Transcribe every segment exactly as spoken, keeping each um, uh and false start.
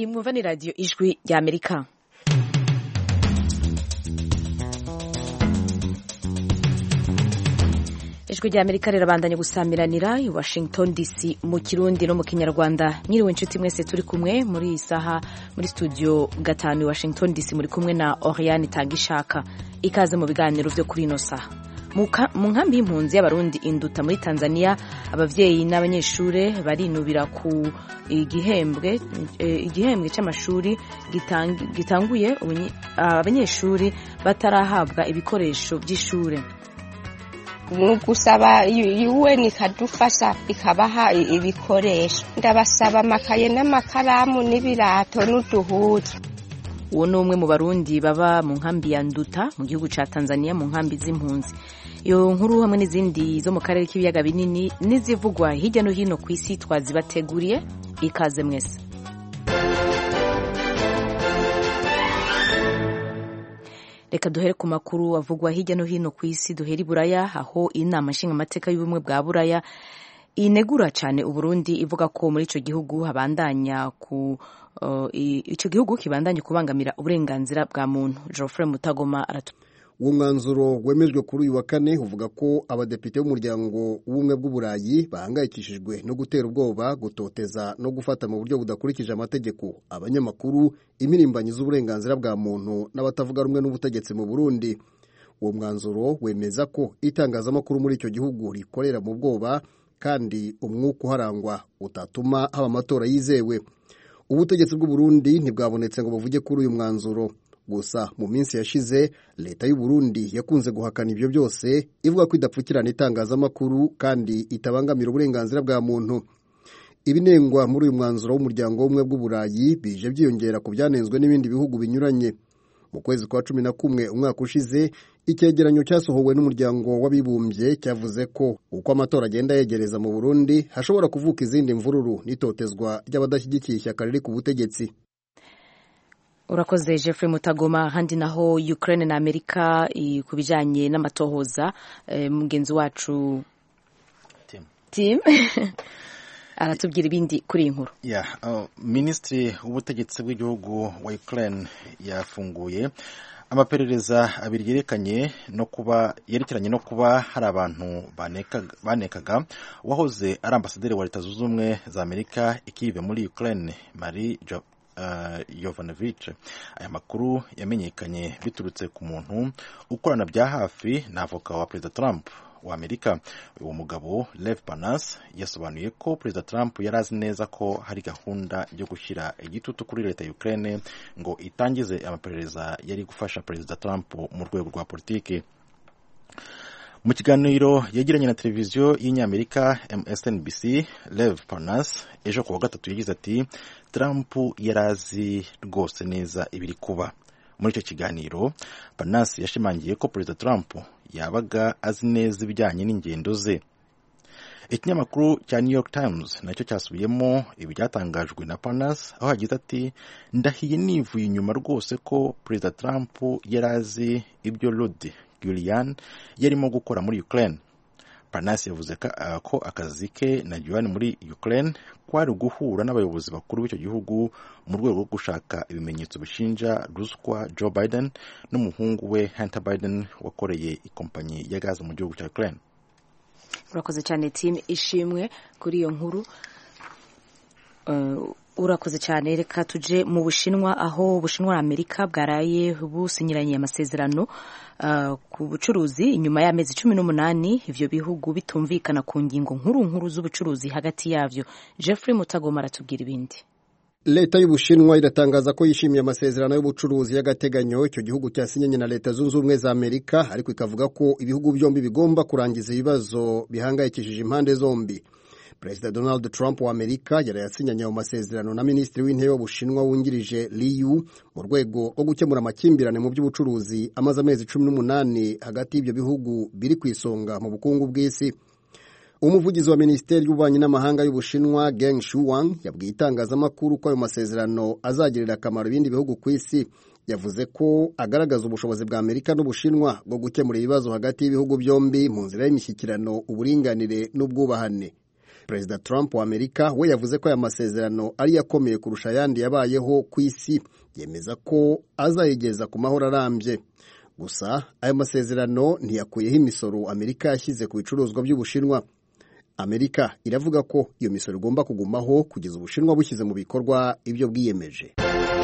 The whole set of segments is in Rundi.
iyi mwumva ni radiyo ijwi rya Amerika. Ijwi rya Amerika rirabandanya gusamiranira i Washington D C mu Kirundi no mu Kinyarwanda. Mwiriwe inshuti mwese turi kumwe muri iyi saha muri studio gatanu i Washington D C, muri kumwe na Oriane Tangishaka. Ikaze mu biganiro vyo kuri ino saha. Mu nkambi y'impunzi y'abarundi Induta muri Tanzania, abavyeyi n'abanyeshure barinubira ku igihembwe igihembwe c'amashuri gitanguye abanyeshuri batarahabwa ibikoresho by'ishure. Gusaba U N ikadufasha ikabaha ibikoresho, ndabasaba amakaye n'amakaramu n'ibirato n'uduhuzu. Uwo ni umwe mu barundi baba mu nkambi ya Nduta mu gihugu ca Tanzania mu nkambi z'impunzi. Iyo nkuru hamwe n'izindi zo mu karere k'ibiyaga binini n'izivugwa hirya no hino ku isi twazibateguriye. Ikaze mwese. Reka duhere ku makuru avugwa hirya no hino ku isi. Duhera i Buraya, aho inama nshingamateka y'ubumwe bwa Buraya inegura cyane Uburundi, ivuga ko muri ico gihugu habandanya ku uh, ico gihugu kibandanye kubangamira uburenganzira bwa muntu. Geoffrey Mutagoma aratu uwo mwanzuro wemejwe kuri uyu wa kane uvuga ko abadepite b'umuryango w'ubumwe bw'Uburayi bahangayikishijwe no gutera ubwoba, gutoteza no gufata mu buryo budakurikije amategeko abanyamakuru, imirimbanyi z'uburenganzira bwa muntu n'abatavuga rumwe n'ubutegetsi mu Burundi. Uwo mwanzuro wemeza ko itangazamakuru muri icyo gihugu rikorera mu bwoba kandi umwuka uharangwa utatuma haba amatora yizewe. Ubutegetsi bw'u Burundi ntibwabonetse ngo buvuge kuri uyu mwanzuro. Gusa mu minsi yashize leta y'u Burundi yakunze guhakana ibyo byose, ivuga ko idapfukirana itangazamakuru kandi itabangamira uburenganzira bwa muntu. Ibinengwa muri uyu mwanzuro w'umuryango w'ubumwe bw'Uburayi bije byiyongera ku byanenzwe n'ibindi bihugu binyuranye. Mu kwezi kwa cumi na kumwe umwaka ushize, icyegeranyo cyasohowe n'umuryango w'abibumbye cyavuze ko uko amatora agenda yegereza mu Burundi hashobora kuvuka izindi mvururu n'itotezwa ry'abadashyigikiye ishyaka riri ku butegetsi. Urakoze Geoffrey Mutagoma. Handi naho Ukraine na Amerika ku bijanye n'amatohoza, e, mugenzi wacu Tim, Tim. aratubwira ibindi kuri inkuru. Yeah, uh, Ministry w'ubutegetsi bw'igihugu wa Ukraine yafunguye amaperereza abiri yerekanye no kuba yerekeranye no kuba hari abantu banekaga banekaga wahoze ari ambasaderi wa Leta Zunze Ubumwe za Amerika ikive muri Ukraine, Marie Jo Uh, Yovanovich. Aya makuru yamenyekanye biturutse ku muntu ukorana bya hafi na avoka wa President Trump wa Amerika. Uwo mugabo Lev Parnas yasobanuye ko President Trump yarazi neza ko hari gahunda yo gushyira igitutu kuri leta ya Ukraine ngo itangize amaperereza yari gufasha President Trump mu rwego rwa politiki. Mu kiganiro yagiranye na televiziyo y'Inyamerika M S N B C, Lev Parnas ejo kuwa gatatu yagize ati Trump yarazi rwose neza ibiri kuba. Muri icyo kiganiro Parnas yashimangiye ko President Trump yabaga azi neza ibijyanye n'ingendo ze. Ikinyamakuru cya New York Times nacyo cyasubiyemo ibyatangajwe na Parnas, aho yagize ati ndahiye nivuye inyuma rwose ko President Trump yarazi ibyo Rudy Giuliani yarimo gukora muri Ukraine. Parnas yavuze ko akazi ke na Giuliani muri Ukraine kwari guhura n'abayobozi bakuru b'icyo gihugu mu rwego rwo gushaka ibimenyetso bishinja ruswa Joe Biden n'umuhungu we Hunter Biden wakoreye ikompanyi ya gaze mu gihugu cya Ukraine. Urakoze cyane Tim, ishimwe kuri iyo nkuru. Uh, urakoze cyane. Reka tuje mu Bushinwa, aho Bushinwa na Amerika bwaraye businyiranye amasezerano uh, ku bucuruzi inyuma y'amezi cumi n'umunani ivyo bihugu bitumvikana ku ngingo nkuru nkuru z'ubucuruzi hagati yavyo. Geoffrey Mutagoma aratubwira ibindi. Leta y'Ubushinwa iratangaza ko yishimiye amasezerano y'ubucuruzi y'agateganyo icyo gihugu cyasinyanye na Leta Zunze Ubumwe za Amerika, ariko ikavuga ko ibihugu byombi bigomba kurangiza ibibazo bihangayikishije impande zombi. Perezida Donald Trump wa Amerika yarayasinyanye mu masezerano na Minisitiri w'Intebe w'Ubushinwa wungirije Liu mu rwego rwo gukemura amakimbirane mu by'ubucuruzi amaze amezi cumi n'umunani hagati y'ibyo bihugu biri ku isonga mu bukungu bw'isi. Umuvugizi wa Minisiteri y'Ububanyi n'Amahanga y'Ubushinwa Geng Shuang yabwiye itangazamakuru ko ayo masezerano azagirira akamaro ibindi bihugu ku isi. Yavuze ko agaragaza ubushobozi bwa Amerika n'Ubushinwa bwo gukemura ibibazo hagati y'ibihugu byombi mu nzira y'imishyikirano, uburinganire n'ubwubahane. Perezida Trump wa Amerika we yavuze ko aya masezerano ari yakomeye kurusha ayandi yabayeho ku isi, yemeza ko azayigeza ku mahoro arambye. Gusa aya masezerano ntiyakuyeho imisoro Amerika yashyize ku bicuruzwa by'Ubushinwa. Amerika iravuga ko iyo misoro igomba kugumaho kugeza Ubushinwa bushyize mu bikorwa ibyo bwiyemeje.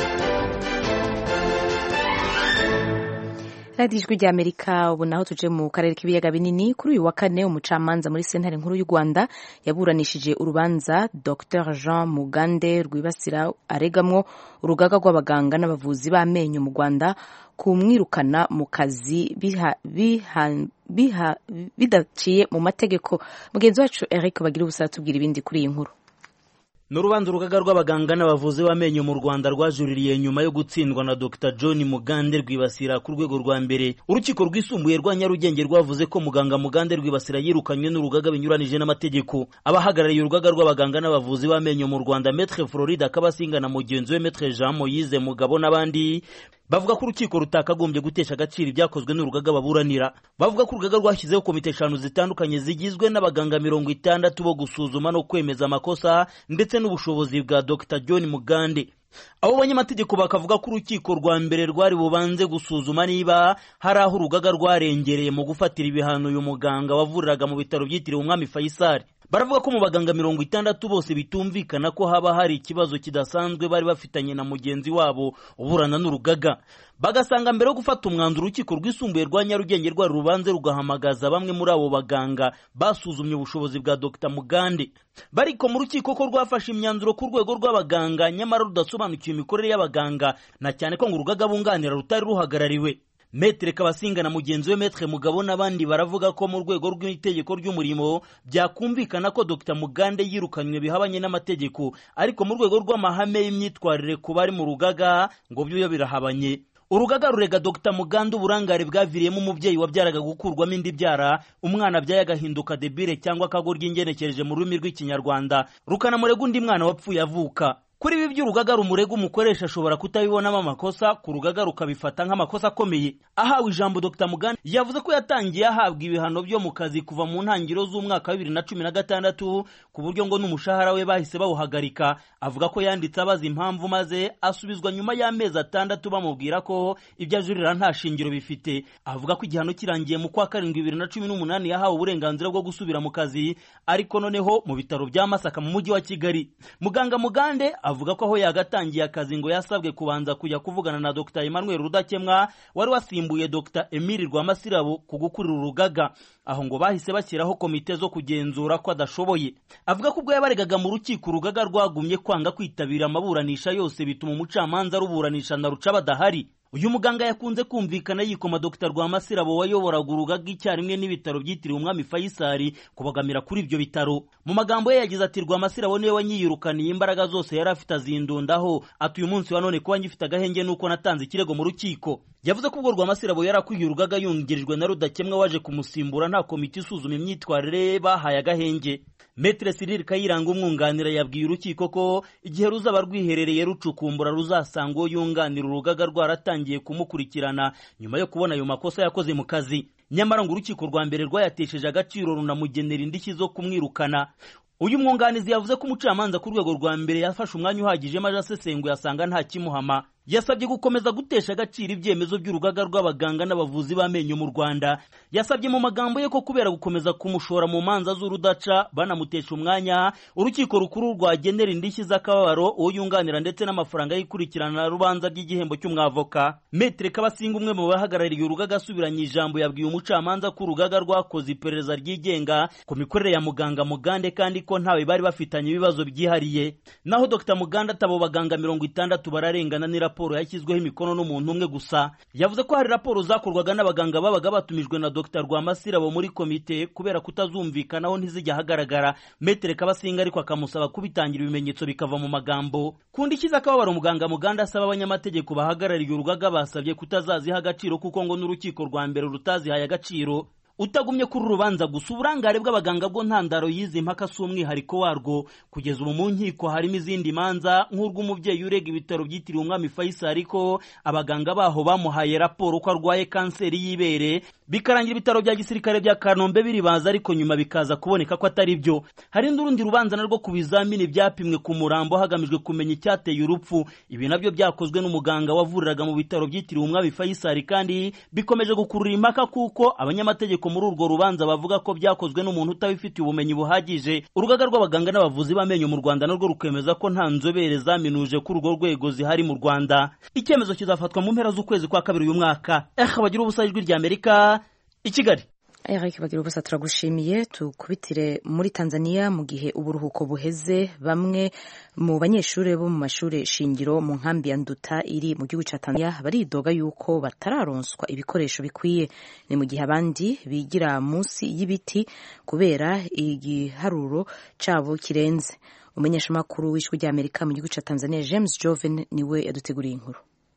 radiyo ijwi ry'Amerika. Ubu naho tuje mu karere k'ibiyaga binini. Kuri uyu wa kane umucamanza muri sentare nkuru y'u Rwanda yaburanishije urubanza Docteur Jean Mugande rwibasira aregamwo urugaga rw'abaganga n'abavuzi b'amenyo mu Rwanda kumwirukana mu kazi biha, biha, biha, bidaciye mu mategeko. Mugenzi wacu Eric bagira ubusara tubwira ibindi kuri iyi nkuru. N'urubanza urugaga rw'abaganga n'abavuzi b'amenyo mu Rwanda rwajuririye nyuma yo gutsindwa na Docteur John Mugande rwibasira ku rwego rwa mbere. Urukiko rwisumbuye rwa Nyarugenge rwavuze ko muganga Mugande rwibasira yirukanywe n'urugaga binyuranije n'amategeko. Abahagarariye urugaga rw'abaganga n'abavuzi b'amenyo mu Rwanda Maître Florida Kabasinga na mugenzi we Maître Jean Moise Mugabo n'abandi bavuga ko urukiko rutakagombye gutesha agaciro ibyakozwe n'urugaga baburanira. Bavuga ko urugaga rwashyizeho komite eshanu zitandukanye zigizwe n'abaganga mirongo itandatu bo gusuzuma no kwemeza amakosa ndetse n'ubushobozi bwa Docteur John Mugande. Abo banyamategeko bakavuga ko urukiko rwa mbere rwari bubanze gusuzuma niba hari aho urugaga rwarengereye mu gufatira ibihano uyu muganga wavuriraga mu bitaro byitiriwe Umwami Faisal. Baravuga ko mu baganga mirongo itandatu bose bitumvikana ko haba hari ikibazo kidasanzwe bari bafitanye na mugenzi wabo uburana n'urugaga. Bagasanga mbere yo gufata umwanzuro urukiko rwisumbuye rwa Nyarugenge rwari rubanze rugahamagaza bamwe muri abo baganga basuzumye ubushobozi bwa Docteur Mugande. Bariko mu rukiko ko rwafashe imyanzuro ku rwego rw'abaganga nyamara rudasobanukiye imikorere y'abaganga na cyane ko ngo urugaga bunganira rutari ruhagarariwe. Maître Kabasinga na mugenzi we Maître Mugabo n'abandi baravuga ko mu rwego rw'itegeko ry'umurimo byakumvikana ko Docteur Mugande yirukanywe bihabanye n'amategeko, ariko mu rwego rw'amahame y'imyitwarire ku bari mu rugaga ngo byo birahabanye. Urugaga rurega Docteur Mugande uburangare bwaviriyemo umubyeyi wabyaraga gukurwamo indi byara, umwana byaye agahinduka debile cyangwa akagorya ingenekereje mu rurimi rw'Ikinyarwanda, rukanamurega undi mwana wapfuye avuka. Kuri ibi by'urugaga rumurega umukoresha ashobora kutabibonamo amakosa, ku rugaga rukabifata nk'amakosa akomeye. Ahawe ijambo Docteur Mugande yavuze ko yatangiye ahabwa ibihano byo mu kazi kuva mu ntangiriro z'umwaka wa bibiri na cumi na gatandatu ku buryo ngo n'umushahara we bahise bawuhagarika. Avuga ko yanditse abaza impamvu maze asubizwa nyuma y'amezi atandatu bamubwira ko ibyo ajurira nta shingiro bifite. Avuga ko igihano kirangiye mu kwa karindwi bibiri na cumi n'umunani yahawe uburenganzira bwo gusubira mu kazi, ariko noneho mu bitaro bya Masaka mu mujyi wa Kigali. Muganga Mugande avuga ko aho yagatangiye akazi ngo yasabwe kubanza kujya kuvugana na Docteur Emmanuel Rudakemwa wari wasimbuye Docteur Emile Rwamasirabo ku gukurira urugaga. Aho ngo bahise bashyiraho komite zo kugenzura ko adashoboye. Avuga ko ubwo yabaregaga mu rukiko urugaga rwagumye kwanga kwitabira amaburanisha yose bituma umucamanza ruburanisha na ruca badahari. Uyu muganga yakunze kumvikana yikoma Docteur Rwamasirabo wayoboraga urugaga icyarimwe n'ibitaro byitiriwe Umwami Faisal kubagamira kuri ibyo bitaro. Mu magambo ye yagize ati Rwamasirabo niwe wanyiyirukaniye imbaraga zose yari afite azindundaho, ati uyu munsi wa none kuba ngifite agahenge nuko natanze ikirego mu rukiko. Yavuze ko ubwo Rwamasirabo yari akwiye urugaga yungirijwe na Rudakemwa waje kumusimbura nta komite isuzuma imyitwarire bahaye agahenge. Maître Cyril Kayiranga umwunganira yabwiye urukiko ko igihe ruzaba rwiherereye rucukumbura ruzasanga uwo yunganira urugaga rwaratangiye kumukurikirana nyuma yo kubona ayo makosa yakoze mu kazi. Nyamara ngo urukiko rwa mbere rwayatesheje agaciro runamugenera indishyi zo kumwirukana. Uyu mwunganizi yavuze ko umucamanza ku rwego rwa mbere yafashe umwanya uhagije maze asesenguye asanga nta kimuhama. Yasabye gukomeza gutesha agaciro ibyemezo by'urugaga rw'abaganga n'abavuzi b'amenyo mu Rwanda. Yasabye mu magambo ye ko kubera gukomeza kumushora mu manza z'urudaca banamutesha umwanya, urukiko rukuru rwagenera indishyi z'akababaro uwo yunganira ndetse n'amafaranga y'ikurikirana rubanza ry'igihembo cy'umwavoka. Maître Kabasinga umwe mu bahagarariye urugaga asubiranye ijambo yabwiye umucamanza ko urugaga rwakoze iperereza ryigenga ku mikorere ya muganga Mugande kandi ko ntawe bari bafitanye ibibazo byihariye. Naho Docteur Mugande atabo baganga mirongo itandatu bararengana ni raporo yashyizweho imikono n'umuntu umwe gusa. Yavuze ko hari raporo zakorwaga n'abaganga babaga batumijwe na Docteur Rwamasirabo muri komite kubera kutazumvikanaho ntizijya hagaragara. Maître Kabasinga ariko akamusaba kubitangira ibimenyetso bikava mu magambo. Kundi kiza akababaro muganga Mugande asaba abanyamategeko bahagarariye urugaga basabye kutazaziha agaciro kuko ngo n'urukiko rwa mbere rutazihaye agaciro. utagumye kuri urubanza gusa uburangare bw'abaganga bwo ntandaro yizi mpaka si umwihariko warwo. Kugeza ubu mu nkiko harimo izindi manza nk'urw'umubyeyi urega ibitaro byitiriwe umwami Faisal ko abaganga baho bamuhaye raporo ko arwaye kanseri y'ibere, bikarangira ibitaro bya gisirikare bya Kanombe biribaza ariko nyuma bikaza kuboneka ko atari byo. Hari n'urundi rubanza narwo ku bizamini byapimwe ku murambo hagamijwe kumenya icyateye urupfu. Ibi nabyo byakozwe n'umuganga wavuriraga mu bitaro byitiriwe umwami Faisal kandi bikomeje gukurura impaka kuko abanyamategeko muri urwo rubanza bavuga ko byakozwe n'umuntu utabifitiye ubumenyi buhagije. Urugaga rw'abaganga n'abavuzi b'amenyo mu Rwanda narwo rukemeza ko nta nzobere zaminuje kuri urwo rwego zihari mu Rwanda. Icyemezo kizafatwa mu mpera z'ukwezi kwa kabiri uyu mwaka. Eh bagira ubusa ijwi rya Amerika i Kigali. Eric bagira ubusa turagushimiye. Tukubitire muri Tanzania mu gihe uburuhuko buheze bamwe mu banyeshuri bo mu mashuri shingiro mu nkambi ya Nduta iri mu gihugu cya Tanzania baridoga yuko batararonswa ibikoresho bikwiye. Ni mu gihe abandi bigira munsi y'ibiti kubera igiharuro cabo kirenze. Umumenyeshamakuru w'ijwi rya Amerika mu gihugu cya Tanzania James Joven niwe yaduteguriye inkuru.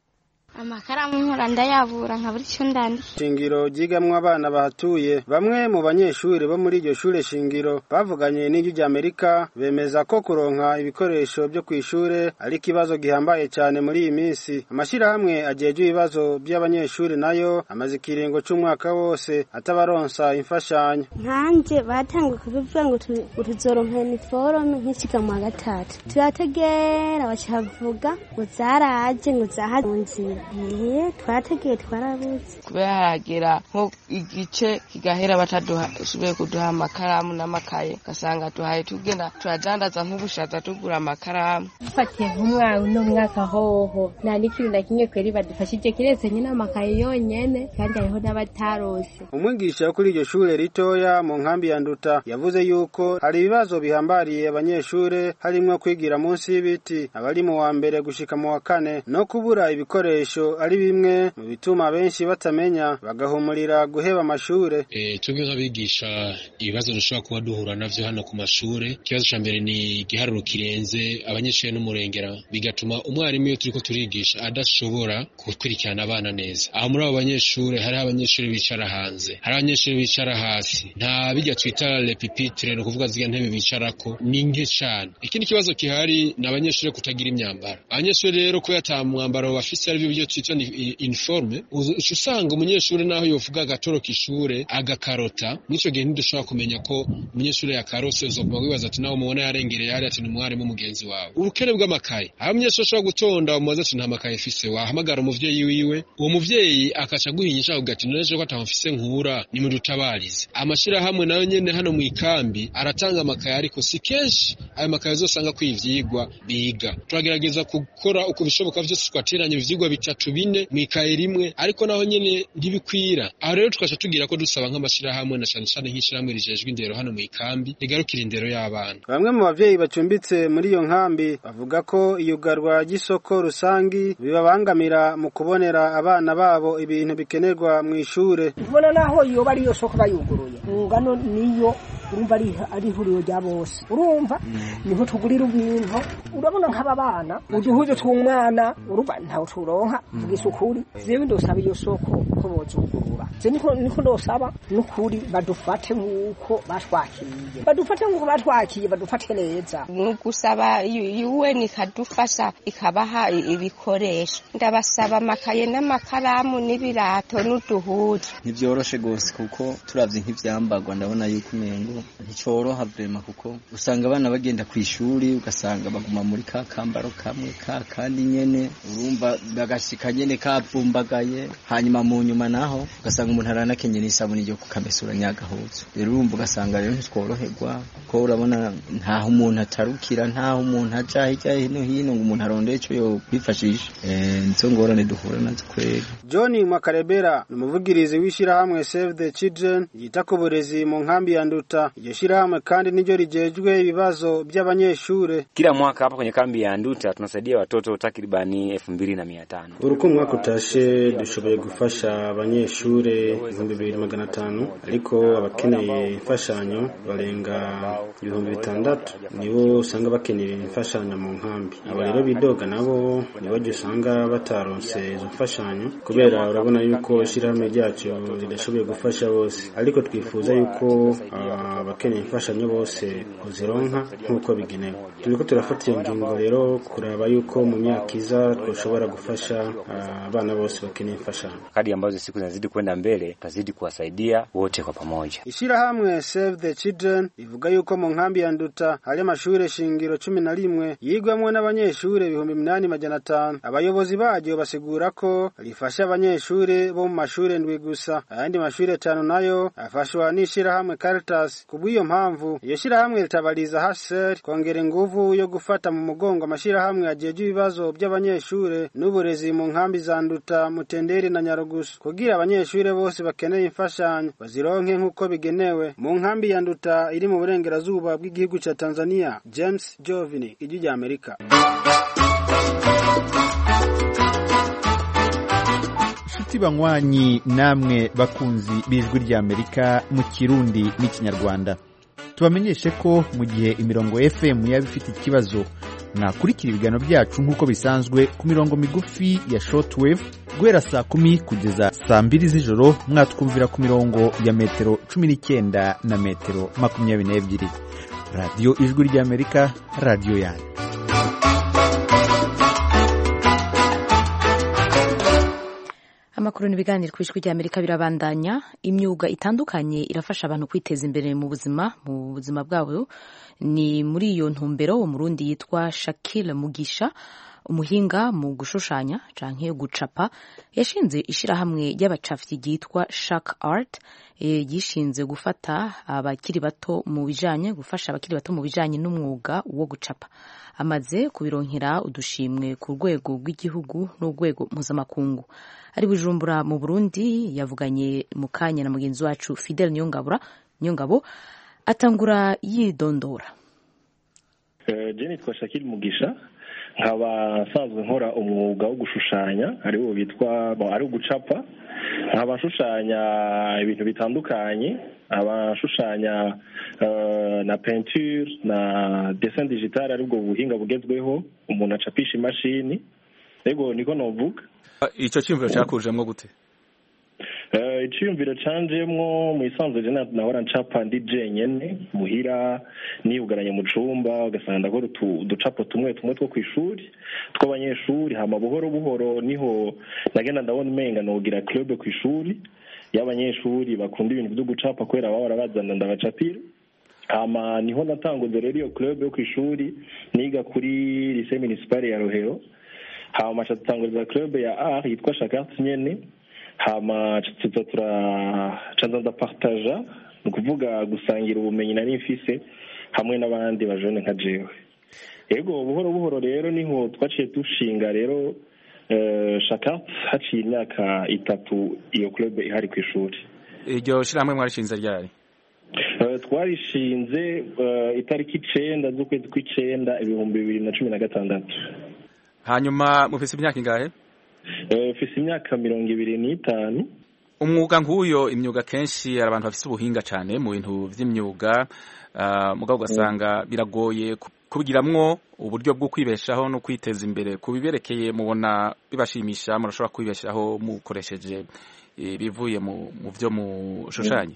Amakaramu nkora ndayabura nka buri cyo ndandika. Shingiro ryigamwa abana bahatuye bamwe mu banyeshuri bo muri iryo shure shingiro bavuganye n'ijwi rya Amerika bemeza ko kuronka ibikoresho byo kwishure ari kibazo gihambaye cyane muri iyi minsi. Amashirahamwe ajeje ibibazo by'abanyeshuri nayo amaze kiringo cy'umwaka wose atabaronsa imfashanyo. Nkanje batangwe kubivuga ngo tuzoronka uniforme nk'ikika mu gatatu. Turategera bacavuga ngo zaraje ngo zahazunzira. Eh twategeye twarabuze kubera haragera nko igice kigahera batadusubiye kuduha amakaramu n'amakaye gasanga tuhaye tugenda turadandaza nk'ubushaza tugura amakaramu. Fatiye nk'umwana no mwaka hoho nta n'ikintu na kimwe kweri badufashije kiretse nyine amakaye yonyene kandi hariho n'abatarose. Umwigisha kuri iryo shure ritoya mu nkambi ya Nduta yavuze yuko hari ibibazo bihambariye abanyeshure harimo kwigira munsi y'ibiti abari mu wa mbere gushika mu wa kane no kubura ibikoresho ari bimwe mu bituma benshi batamenya bagahumurira guheba amashure. Eh twebwe nk'abigisha ibibazo dushobora kuba duhura navyo hano ku mashure. Ikibazo ca mbere ni igiharuro kirenze abanyeshure n'umurengera bigatuma umwarimu iyo turiko turigisha adashobora gukurikirana abana neza. Aho muri abo banyeshure hari abanyeshure bicara hanze, hari abanyeshure bicara hasi, nta bijya twita le pupitre no kuvuga ziga ntebe bicarako ni nke cyane. Ikindi kibazo kihari na abanyeshure kutagira imyambaro. Abanyeshure rero ko yatamwambaro bafise ari byo twita ni uniforme usanga umunyeshure naho yovuga agatoroka ishure agakarota nico gihe ntidushobora kumenya ko umunyeshure yakarose uzokuma wibaza ati naho mubona yarengereye hari ati n'umwarimu mugenzi wawe. Urukere bw'amakaye aho umunyeshure ashobora gutonda umubaza ati nta makaye afise wahamagara umuvyeyi wiwe uwo muvyeyi akaca guhinyisha ugati noneje ko atamufise nkura ni mu dutabarize. Amashira hamwe nayo nyene hano mu ikambi aratanga amakaye ariko si kenshi ayo makaye zosanga kwivyigwa biga. Turagerageza gukora uko bishoboka vyose twateranye ivyigwa bitatu bine mwikaye rimwe ariko naho nyene ntibikwira. Aho rero tukaca tugira ko dusaba nk'amashira hamwe na cyane cyane nk'ishiramwe rijejwe indero hano mu ikambi rigarukira indero y'abana. Bamwe mu bavyeyi bacumbitse muri iyo nkambi bavuga ko iyugarwa ry'isoko rusangi bibabangamira mu kubonera abana babo ibintu bikenerwa mu ishure. Ubona naho iyo bari yo soko bayuguruye ngano niyo urumva ari ari huriro rya bose urumva niho tugurira ubintu urabona nk'aba bana uduhuje tw'umwana urumva ntawo turonka bwisukuri zewe ndosaba iyo soko ko bozugurura je niko niko ndosaba n'ukuri badufate nkuko batwakiye badufate nkuko batwakiye badufate neza n'ugusaba yuwe nikadufasha ikabaha ibikoresho ndabasaba amakaye n'amakaramu n'ibirato n'uduhuzu. Ntivyoroshe gose kuko turavye nk'ivyambagwa ndabona yuko umengo nticoroha vrema kuko usanga abana bagenda kw'ishuri ugasanga baguma muri ka kambaro kamwe ka kandi nyene urumva bagashika nyene kavumbagaye hanyuma mu nyuma naho ugasanga umuntu aranakenye n'isabuni ryo kukamesura nyagahuzu. Rero urumva ugasanga rero ntitworoherwa ko urabona ntaho umuntu atarukira ntaho umuntu aja hirya hino hino ngo umuntu arondeye ico yo kwifashisha. Eh nizo ngorane duhura nazo kwega. John Makarebera n'umuvugirizi w'ishira hamwe Save the Children yita ku burezi mu nkambi ya Nduta. Iryo shira hamwe kandi niryo rijejwe ibibazo by'abanyeshure. Kila mwaka hapa kwenye kambi ya Nduta tunasaidia watoto takribani elfu mbili na mia tano. Uruko mwaka utashe dushoboye gufasha abanyeshure ibihumbi bibiri magana atanu ariko abakeneye imfashanyo barenga ibihumbi bitandatu nibo usanga bakeneye imfashanyo mu nkambi. Aba rero bidoga nabo nibo usanga bataronse izo mfashanyo kubera urabona yuko ishirahamwe ryacu ridashoboye gufasha bose, ariko twifuza yuko abakeneye imfashanyo bose kuzironka nk'uko bigenewe. Turiko turafata iyo ngingo rero kuraba yuko mu myaka iza twoshobora gufasha abana bose bakeneye imfashanyo. Kadri ambazo siku zinazidi kwenda mbele tazidi kuwasaidia wote kwa pamoja. Ishirahamwe Save the Children ivuga yuko mu nkambi ya Nduta hari amashure shingiro cumi na rimwe yigwamwo n'abanyeshure ibihumbi umunani majana atanu. Abayobozi baryo basigura ko rifasha abanyeshure bo mu mashure ndwi gusa, ayandi mashure atanu nayo afashwa n'ishirahamwe Caritas. Kubw'iyo mpamvu iyo shirahamwe ritabariza H C R kongera inguvu yo gufata mu mugongo amashirahamwe ajeje ibibazo by'abanyeshure n'uburezi mu nkambi za Nduta, Mutenderi na Nyarugusu kugira abanyeshure bose bakeneye imfashanyo bazironke nk'uko bigenewe mu nkambi ya Nduta iri mu burengerazuba bw'igihugu ca Tanzania. James Jovini, Ijwi rya Amerika. Shuti banywanyi namwe bakunzi b'Ijwi rya Amerika mu Kirundi n'Ikinyarwanda, tubamenyeshe ko mu gihe imirongo F M yaba ifite ikibazo mwakurikira ibiganiro byacu nk'uko bisanzwe ku mirongo migufi ya shortwave guhera saa kumi kugeza saa mbiri z'ijoro, mwatwumvira ku mirongo ya metero cumi n'icyenda na metero makumyabiri n'ebyiri. Radio Ijwi rya Amerika, radio yanyu. Amakuru n'ibiganiro kw'Ijwi rya Amerika birabandanya. Imyuga itandukanye irafasha abantu kwiteza imbere mu buzima mu buzima bwabo. Ni muri iyo ntumbero umurundi yitwa Shakil Mugisha, umuhinga mu gushushanya canke gucapa, yashinze ishirahamwe y'abacafyi ryitwa Shak Art, e, yishinze gufata abakiri bato mu bijanye gufasha abakiri bato mu bijanye n'umwuga wo gucapa. Amaze kubironkera udushimwe ku rwego rw'igihugu n'urwego mpuzamakungu. Ari Bujumbura mu Burundi, yavuganye mu kanya na mugenzi wacu Fidel Nyongabura Nyongabo atangura yidondora. Eh, je nitwa Shakil Mugisha, nkaba nsanzwe nkora umwuga wo gushushanya ari wo bitwa bon ari gucapa. Nkaba nshushanya ibintu bitandukanye, abashushanya uh, na peinture na dessin digital ari bwo buhinga bugezweho umuntu acapisha imashini. Ego niko novuga. Ico cyumviro cyakujemwo gute? Eh icyumviro canjemwo mu isanzwe je nahora ncapa ndi jenyene muhira niyugaranye mu cumba, ugasanga ndakora uducapo tumwe tumwe two kwishuri tw'abanyeshuri, hama buhoro buhoro niho nagenda ndabona umenga nogira club kwishuri y'abanyeshuri bakunda ibintu byo gucapa kwera bahora bazana ndabacapira. Hama niho natanguze rero iyo club yo kwishuri niga kuri lycée municipal ya Rohero. Hama chatanguriza club ya art yitwa Shak Art nyene. Hama tuza tura chanza ndapartager, nukuvuga gusangira ubumenyi nari mfise hamwe n'abandi bajone nka jewe. Ego buhoro buhoro rero niho twaciye dushinga rero eh Shak Art haciye imyaka itatu iyo club ihari ku ishuri. Iryo shiramwe mwarishinze ryari? Uh, twarishinze uh, itariki icenda z'ukwezi kw'icenda ibihumbi bibiri na cumi na gatandatu. Hanyuma mufise imyaka ingahe? Eh mfise imyaka mirongo ibiri n'itanu. Umwuga nk'uyo, imyuga kenshi ari abantu bafise ubuhinga cyane mu bintu vy'imyuga, uh, mugabo ugasanga biragoye kubigiramwo uburyo bwo kwibeshaho no kwiteza imbere. Kubiberekeye mubona bibashimisha, murashobora kwibeshaho mukoresheje ibivuye mu byo mu shushanye?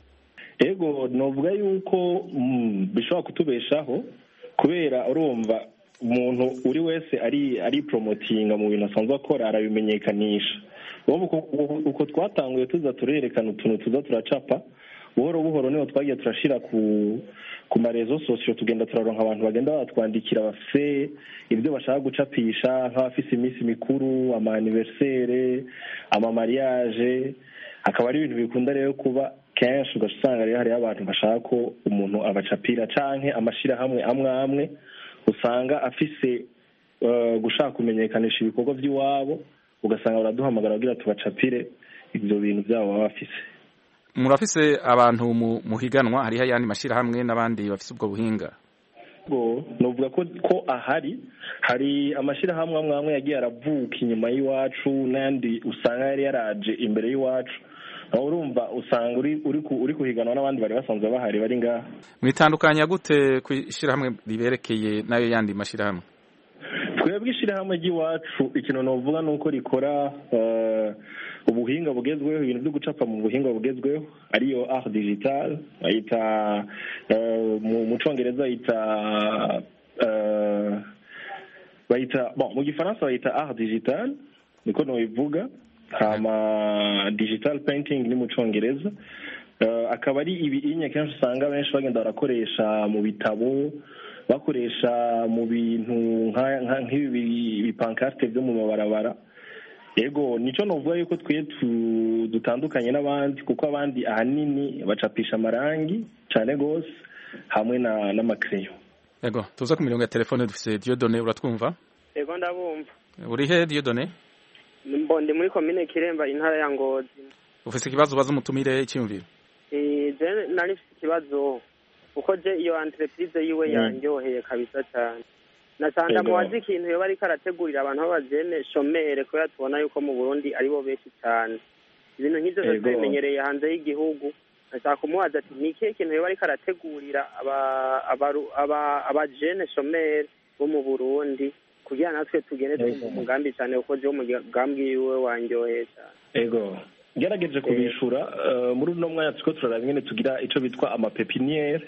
Ego novuga yuko mm, bishobora kutubeshaho kubera urumva umuntu uri wese ari ari promotinga mu bintu asanzwe akora arabimenyekanisha. Uko uko twatanguye tuza turerekana utuntu tuza turacapa buhoro buhoro niho twagiye turashira ku ku marezo sosio, tugenda turaronka abantu bagenda batwandikira bafise ibyo bashaka gucapisha nk'abafise iminsi mikuru, ama anniversaire, ama mariage. Akaba ari ibintu bikunda rero kuba kenshi ugasanga rero hari abantu bashaka ko umuntu abacapira canke amashira hamwe amwe amwe usanga afise uh, gushaka kumenyekanisha ibikorwa by'iwabo, ugasanga baraduhamagara kugira tubacapire ibyo bintu byabo baba bafise. Murafise abantu muhiganwa, hariho ayandi mashira hamwe n'abandi bafise ubwo buhinga? novuga ko ko ahari hari amashirahamwe amwe amwe yagiye aravuka inyuma y'iwacu n'andi usanga yari yaraje imbere y'iwacu aho urumva usanga uri uri uri kuhiganwa n'abandi bari basanzwe bahari bari ngaha. Mwitandukanya gute kwishirahamwe riberekeye nayo yandi mashirahamwe? Twebwe ishirahamwe ry'iwacu ikintu novuga nuko rikora uh, ubuhinga bugezweho, ibintu byo gucapa mu buhinga bugezweho ariyo art digital, ayita uh, mu Congereza ayita uh, bayita bon mu Gifaransa bayita art digital niko no bivuga, hama digital painting ni mu Congereza. Uh, akaba ari ibi inye kenshi usanga benshi bagenda barakoresha mu bitabo, bakoresha mu bintu nk'ibi bipankarte byo mu mabarabara. Yego nico novuga yuko twiye dutandukanye n'abandi kuko abandi ahanini bacapisha amarangi cyane gose hamwe na n'amakreyo. Yego tuza ku mirongo ya telefone dufise Dieudonné, uratwumva? Yego ndabumva. Uri he Dieudonné? Mbonde muri commune Kiremba intara ya Ngozi. Ufise ikibazo baza umutumire icyumviro? Eh je nari mfite ikibazo uko je iyo entreprise yiwe yanyoheye kabisa cyane. Nasanga muwazi ikintu yo bari karategurira abantu b'abajene shomere ko yatubona yuko mu Burundi ari bo benshi cyane. Ibintu nk'ivyo twimenyereye hanze y'igihugu. Nashaka kumubaza ati ni ikihe kintu yo bari karategurira aba aba abajene shomere bo mu Burundi kugira natwe tugene mu mugambi cyane uko je mu mugambi wiwe wanyoheye cyane. Ego gerageje kubishura muri uno mwanya tuko turaraba nyene tugira ico bitwa amapepiniere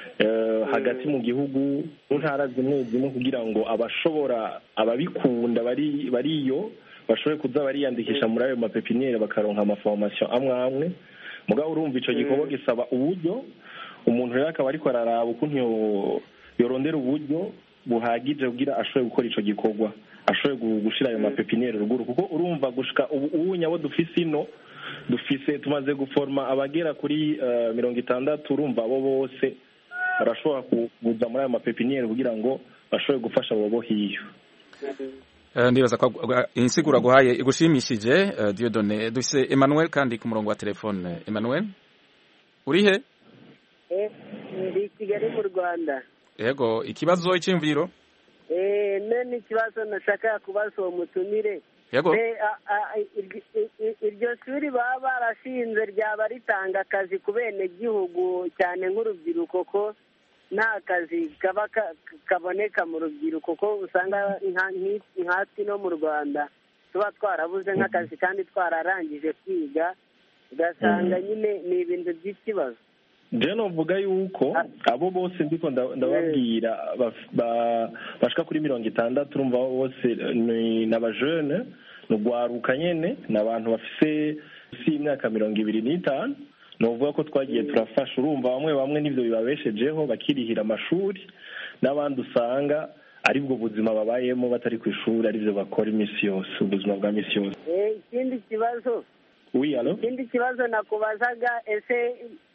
hagati mu gihugu mu ntara zimwe zimwe kugira ngo abashobora ababikunda bari bariyo bashobore kuza bariyandikisha muri ayo mapepiniere bakaronka amaformation amwe amwe. Mugabo urumva ico gikorwa gisaba uburyo, umuntu rero akaba ariko araraba ukuntu yorondera uburyo buhagije kugira ashobore gukora ico gikorwa, ashobore gushira ayo mapepiniere ruguru kuko urumva gushika ubu nyabo dufise ino dufise tumaze guforma abagera kuri uh, mirongo itandatu. Urumva abo bose barashobora kuza muri ayo mapepiniere kugira ngo bashobore gufasha abo bo hiyo. Uh, ndibaza ko insigura guhaye igushimishije uh, Dieudonné. Dufise Emmanuel kandi ku murongo wa telefone. Emmanuel uri he? Eh ndi Kigali mu Rwanda. Yego ikibazo icyumviro? Eh nene ikibazo nashaka kubaza uwo mutumire. Yego iryo shuri baba barashinze ryaba ritanga akazi ku bene gihugu cyane nk'urubyiruko ko nta kazi kaba kaboneka mu rubyiruko ko usanga nkatwe no mu Rwanda tuba twarabuze nk'akazi kandi twararangije kwiga ugasanga nyine ni ibintu by'ikibazo. Je novuga yuko abo bose ndiko ndababwira bashika kuri mirongo itandatu urumva bose ni n'abajene n'ugwaruka nyene n'abantu bafise si imyaka mirongo ibiri n'itanu. Novuga ko twagiye turafasha, urumva bamwe bamwe nivyo bibabeshejeho bakirihira amashuri, n'abandi usanga ari bwo buzima babayemo batari ku ishuri arivyo bakora imisi yose, ubuzima bwa misi yose. Eh ikindi kibazo oui allo ikindi kibazo nakubazaga ese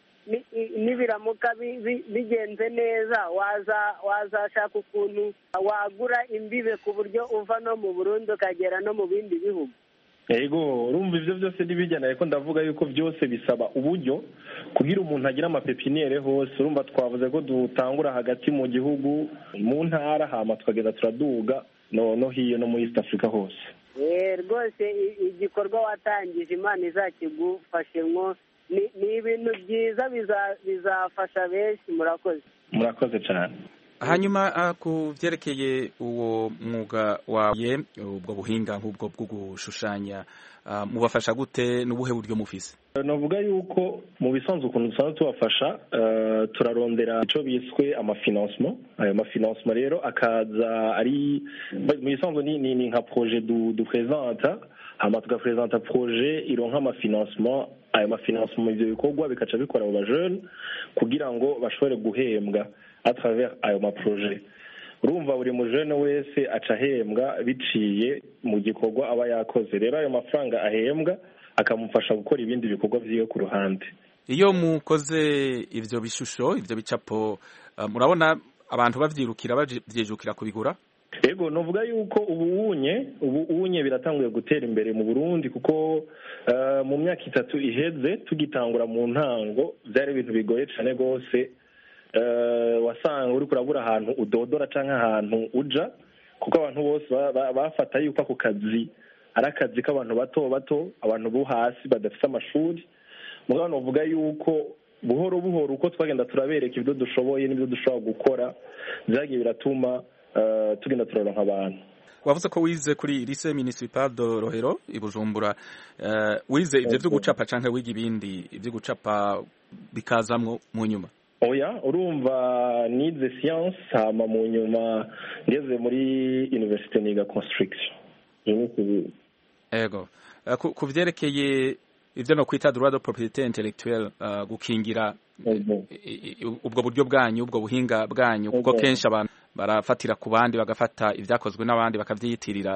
nibiramuka bigenze neza waza wazashaka ukuntu wagura imbibe ku buryo uva no mu Burundi ukagera no mu bindi bihugu. Yego urumva ivyo byose nibijyana ariko ndavuga yuko byose bisaba uburyo kugira umuntu agira amapepiniere hose. Urumva twavuze ko dutangura hagati mu gihugu mu ntara hama tukageza turaduga no no hiyo no muri East Africa hose. Eh rwose igikorwa watangije Imana izakigufashemwo ni ibintu byiza bizafasha benshi. Murakoze murakoze cyane. Hanyuma uh, ku vyerekeye uwo mwuga waye ubwo buhinga nk'ubwo bwo gushushanya uh, mubafasha gute n'ubuhe buryo mufise? Navuga yuko mu bisanzwe ukuntu dusanzwe tubafasha uh, turarondera ico biswe amafinancement. Ayo mafinancement rero akaza ari mu bisanzwe ni, ni, ni nka projet du, du présenta hama tugapresenta projet ironka amafinancement. Ayo mafinancement ivyo bikorwa bikaca bikora abo bajene kugira ngo bashobore guhembwa à travers ayo maprojet. Urumva buri mujene wese aca ahembwa biciye mu gikorwa aba yakoze. Rero ayo mafaranga ahembwa akamufasha gukora ibindi bikorwa vyiwe ku ruhande. Iyo mukoze ivyo bishusho ivyo bicapo uh, murabona abantu bavyirukira bavyejukira kubigura? Ego novuga yuko ubu unye ubu unye biratanguye gutera imbere mu Burundi kuko uh, mu myaka itatu iheze tugitangura mu ntango byari ibintu bigoye cyane gose wasanga uri kurabura ahantu udodora cyangwa ahantu uja kuko abantu bose bafata yuko ako kazi ari akazi k'abantu bato bato abantu bo hasi badafite amashuri mugabo novuga yuko buhoro buhoro uko twagenda turabereka ibyo dushoboye n'ibyo dushobora gukora byagiye biratuma tugenda turaronka abantu. Wavuze ko wize kuri lycée municipal de Rohero i Bujumbura, wize ivyo vyo gucapa canke wiga ibindi ivyo gucapa bikazamwo mu nyuma? Oya, urumva nize science hama mu nyuma ngeze muri université niga construction. Ego. Ku vyerekeye ivyo no kwita droit de propriété intellectuelle, uh, gukingira ubwo buryo bwanyu ubwo buhinga bwanyu kuko kenshi abantu barafatira ku bandi bagafata ivyakozwe n'abandi bakavyiyitirira,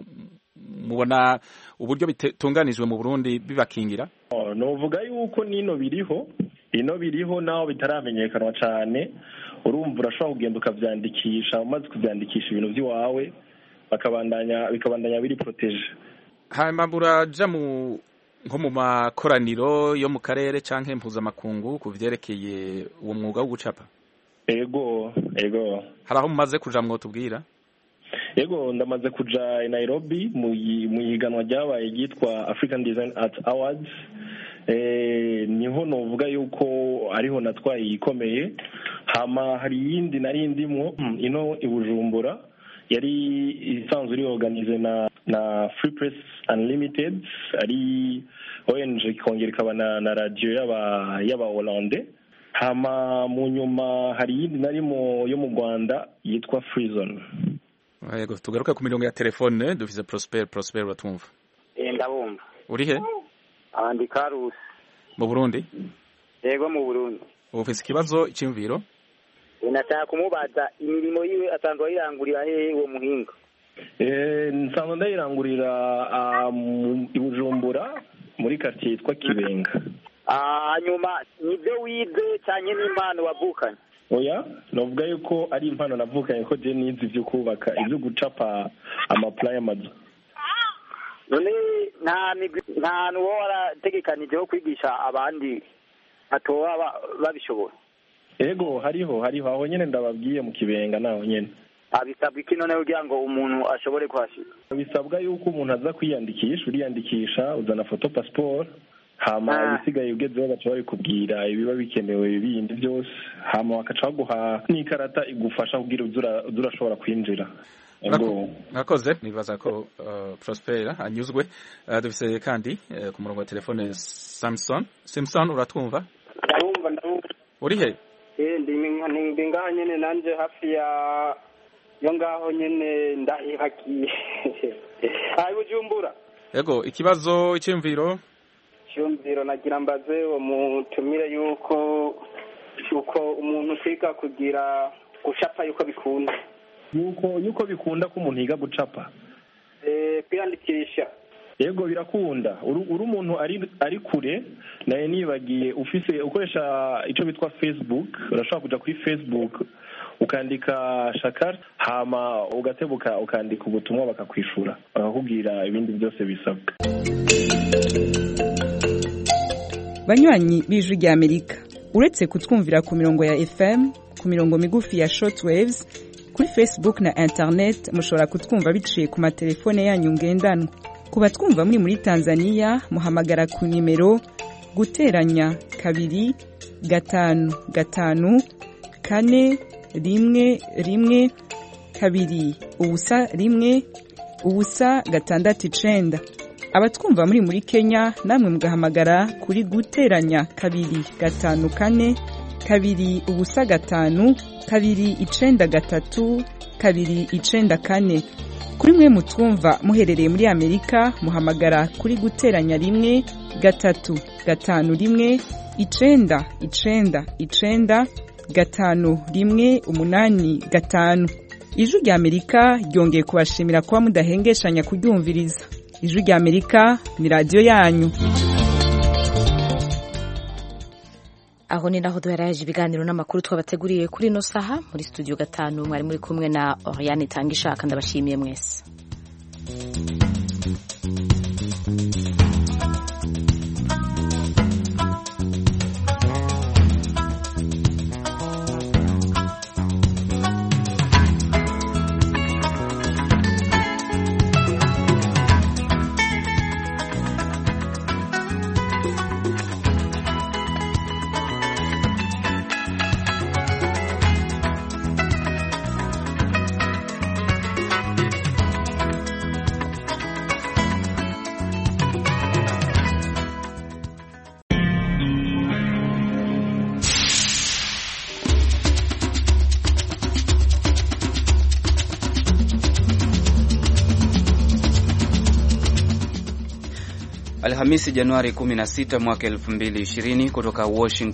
mubona uburyo bitunganijwe mu Burundi bibakingira? Oh, novuga yuko nino biriho ino biriho naho bitaramenyekana cyane. Urumva urashobora kugenda ukavyandikisha, umaze kuvyandikisha ibintu by'iwawe bakabandanya bikabandanya biri protege. Hanyuma buraja mu nko mu makoraniro yo mu karere canke mpuzamakungu ku vyerekeye uwo mwuga wo gucapa? Ego, ego. Hari aho mumaze kuja mwotubwira? Ego, ndamaze kuja i Nairobi mu yiganwa ryabaye ryitwa African Design Art Awards. Eh, niho novuga yuko ariho natwaye ikomeye. Hama hari yindi nari ndimwo ino i Bujumbura yari isanzwe iri organize na na Free Press Unlimited, ari O N G kongera ikabana na radio yaba yaba Hollande. Hama mu nyuma hari yindi narimo yo mu Rwanda yitwa Free Zone. Yego, tugaruka ku mirongo ya telefone dufise Prosper. Prosper batumva? Eh, ndabumva. Uri he? Andi Karusi. Mu Burundi? Yego, mu Burundi. Ufise ikibazo cy'imviro? Nataka kumubaza imirimo yiwe asanzwe ayirangurira hehe uwo muhinga? Eh, nsanzwe ndayirangurira i Bujumbura muri quartier yitwa Kibenga. Ah, nyuma nibyo wize cyane n'impano wavukanye? Oya, novuga yuko ari impano navukanye ko je nizi byo kubaka ibyo gucapa amaplan y'amazu. None nta nta nuwo warategekanije ho kwigisha abandi atoba babishobora? Ego, hariho hariho aho nyene ndababwiye mu Kibenga naho nyene. Abisabwa iki none kugira ngo umuntu ashobore kwashika? Bisabwa yuko umuntu aza kwiyandikisha, uriyandikisha uzana photo passport, hama ibisigaye ugezeho baca babikubwira ibiba bikenewe ibindi byose, hama bakaca baguha n'ikarata igufasha kugira uzurashobora kwinjira. Nakoze nibaza ko Prosper anyuzwe. Dufise kandi ku murongo wa telefone Samson. Samson, uratwumva? Ndumva ndumva. Uri he? Eh, ndi ndi ngaho nyene nanje hafi ya yo ngaho nyene ndahihakiye. Ayi Bujumbura. Yego, ikibazo cy'imviro? Cyumviro nagira mbaze uwo mutumire yuko yuko umuntu kwiga kugira gucapa yuko bikunda. Yuko yuko bikunda ko umuntu yiga gucapa? Eh, kwiyandikisha. Yego, birakunda. Uri umuntu ari ari kure naye nibagiye ufise ukoresha ico bitwa Facebook, urashobora kuja kuri Facebook ukandika Shakar hama ugatebuka ukandika ubutumwa bakakwishura bakakubwira ibindi byose bisabwa. Banywanyi b'Ijwi rya Amerika, uretse kutwumvira ku mirongo ya F M, ku mirongo migufi ya shortwaves, kuri Facebook na internet mushobora kutwumva biciye ku matelefone yanyu ngendanwa. Kuba twumva muri muri Tanzania muhamagara ku nimero guteranya kabiri gatanu gatanu kane rimwe rimwe kabiri ubusa rimwe ubusa gatandatu icenda. Abatwumva muri muri Kenya namwe mugahamagara kuri guteranya kabiri gatanu kane kabiri ubusa gatanu kabiri icenda gatatu kabiri icenda kane. Kuri mwe mutwumva muherereye muri Amerika muhamagara kuri guteranya rimwe gatatu gatanu rimwe icenda icenda icenda gatanu rimwe umunani gatanu. Ijwi rya Amerika ryongeye kubashimira kuba mudahengeshanya kuryumviriza. Ijwi rya Amerika ni radio yanyu. Aho ni naho duheraje ibiganiro n'amakuru twabateguriye kuri no saha muri studio gatanu. Mwari muri kumwe na Oriane Tangishaka, ndabashimiye mwese. Alhamisi Januari kumi na sita mwaka elfu mbili ishirini kutoka Washington